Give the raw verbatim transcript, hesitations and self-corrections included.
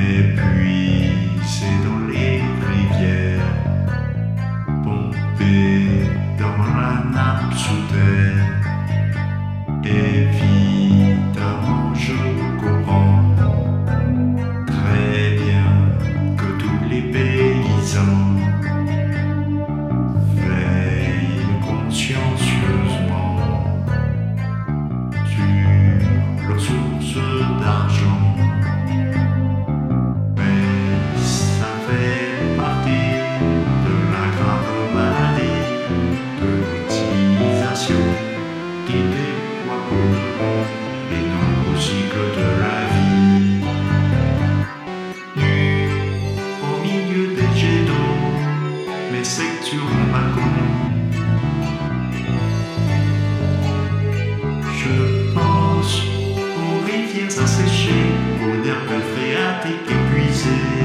Et puis c'est dans les rivières, pompées dans la nappe sous terre, évidemment je comprends très bien que tous les paysans veillent consciencieusement sur leurs sources d'argent. Qui déploie pour le monde et dans le cycle de la vie. Nu au milieu des jets d'eau, mais c'est que sur mon balcon, je pense aux rivières asséchées, aux herbes phréatiques épuisées.